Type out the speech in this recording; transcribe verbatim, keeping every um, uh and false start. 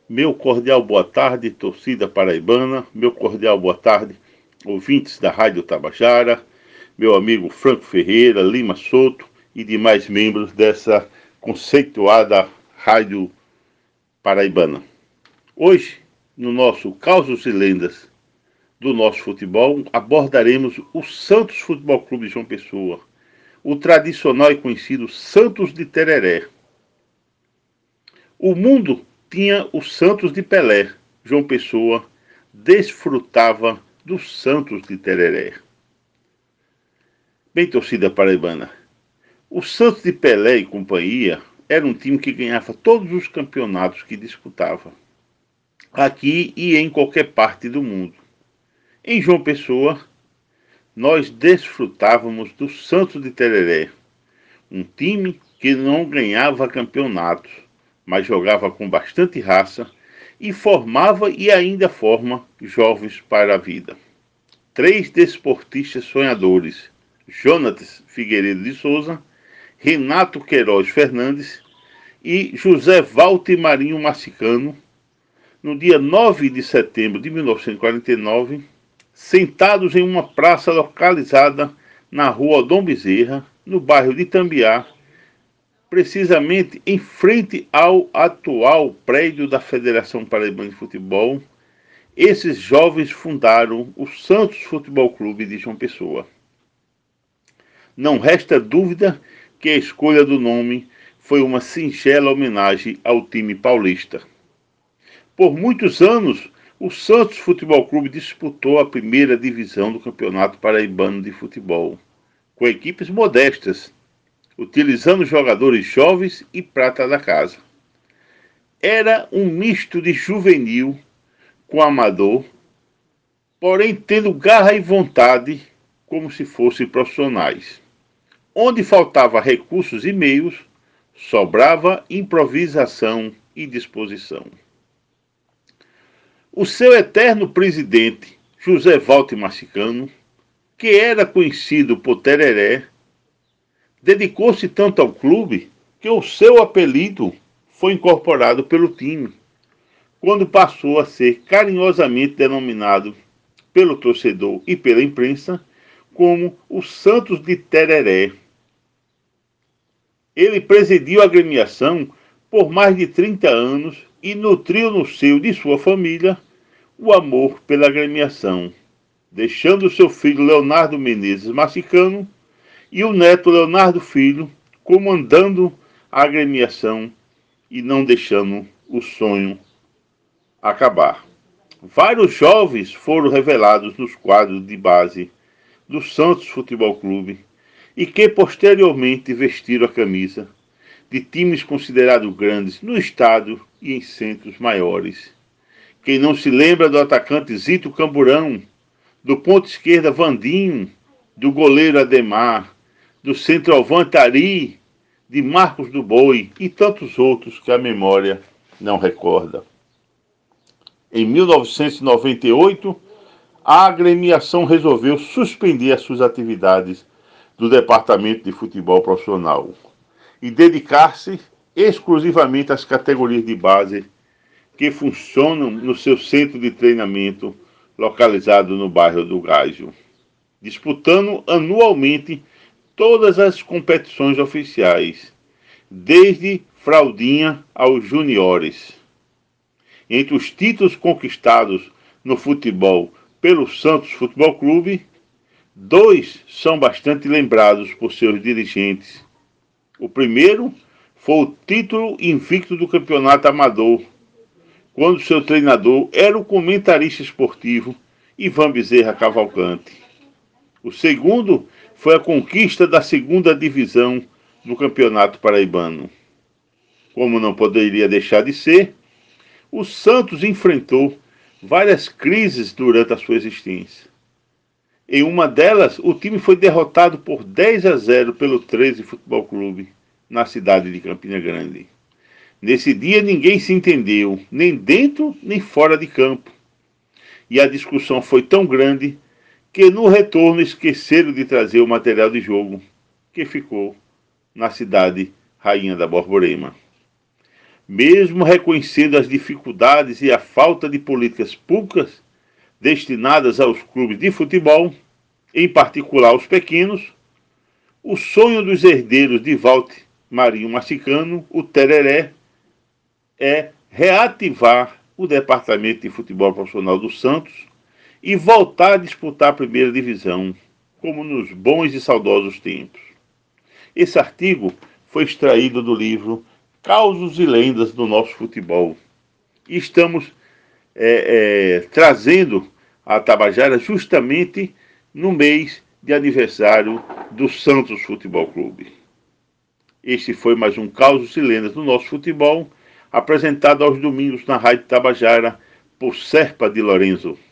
Meu cordial boa tarde, torcida paraibana. Meu cordial boa tarde, ouvintes da Rádio Tabajara. Meu amigo Franco Ferreira, Lima Souto e demais membros dessa conceituada Rádio Paraibana. Hoje, no nosso Causos e Lendas do nosso futebol, abordaremos o Santos Futebol Clube de João Pessoa, o tradicional e conhecido Santos de Tereré. O mundo tinha o Santos de Pelé. João Pessoa desfrutava do Santos de Tereré. Bem, torcida paraibana, o Santos de Pelé e companhia era um time que ganhava todos os campeonatos que disputava, aqui e em qualquer parte do mundo. Em João Pessoa, nós desfrutávamos do Santos de Tereré, um time que não ganhava campeonatos, mas jogava com bastante raça e formava e ainda forma jovens para a vida. Três desportistas sonhadores, Jonatas Figueiredo de Souza, Renato Queiroz Fernandes e José Walter Marinho Massicano, no dia nove de setembro de mil novecentos e quarenta e nove, sentados em uma praça localizada na rua Dom Bezerra, no bairro de Itambiá, precisamente em frente ao atual prédio da Federação Paraibana de Futebol, esses jovens fundaram o Santos Futebol Clube de João Pessoa. Não resta dúvida que a escolha do nome foi uma singela homenagem ao time paulista. Por muitos anos, o Santos Futebol Clube disputou a primeira divisão do Campeonato Paraibano de Futebol, com equipes modestas, utilizando jogadores jovens e prata da casa. Era um misto de juvenil com amador, porém tendo garra e vontade como se fossem profissionais. Onde faltava recursos e meios, sobrava improvisação e disposição. O seu eterno presidente, José Walter Massicano, que era conhecido por Tereré, dedicou-se tanto ao clube que o seu apelido foi incorporado pelo time, quando passou a ser carinhosamente denominado pelo torcedor e pela imprensa como o Santos de Tereré. Ele presidiu a agremiação por mais de trinta anos e nutriu no seio de sua família o amor pela agremiação, deixando seu filho Leonardo Menezes Massicano e o neto Leonardo Filho comandando a agremiação e não deixando o sonho acabar. Vários jovens foram revelados nos quadros de base do Santos Futebol Clube e que posteriormente vestiram a camisa de times considerados grandes no estado e em centros maiores. Quem não se lembra do atacante Zito Camburão, do ponta esquerda Vandinho, do goleiro Ademar, do centroavante Ari, de Marcos do Boi e tantos outros que a memória não recorda. Em mil novecentos e noventa e oito, a agremiação resolveu suspender as suas atividades do Departamento de Futebol Profissional e dedicar-se exclusivamente às categorias de base que funcionam no seu centro de treinamento localizado no bairro do Gágio, disputando anualmente todas as competições oficiais, desde fraldinha aos juniores. Entre os títulos conquistados no futebol pelo Santos Futebol Clube, dois são bastante lembrados por seus dirigentes. O primeiro foi o título invicto do Campeonato Amador, quando seu treinador era o comentarista esportivo Ivan Bezerra Cavalcante. O segundo foi a conquista da segunda divisão do Campeonato Paraibano. Como não poderia deixar de ser, o Santos enfrentou várias crises durante a sua existência. Em uma delas, o time foi derrotado por dez a zero pelo treze Futebol Clube, na cidade de Campina Grande. Nesse dia ninguém se entendeu, nem dentro nem fora de campo. E a discussão foi tão grande que no retorno esqueceram de trazer o material de jogo, que ficou na cidade Rainha da Borborema. Mesmo reconhecendo as dificuldades e a falta de políticas públicas destinadas aos clubes de futebol, em particular os pequenos, o sonho dos herdeiros de Walter Marinho Massicano, o Tereré, é reativar o Departamento de Futebol Profissional do Santos e voltar a disputar a primeira divisão, como nos bons e saudosos tempos. Esse artigo foi extraído do livro Causos e Lendas do Nosso Futebol. E estamos é, é, trazendo a Tabajara justamente no mês de aniversário do Santos Futebol Clube. Este foi mais um Causos e Lendas do Nosso Futebol, apresentado aos domingos na Rádio Tabajara por Serpa de Lorenzo.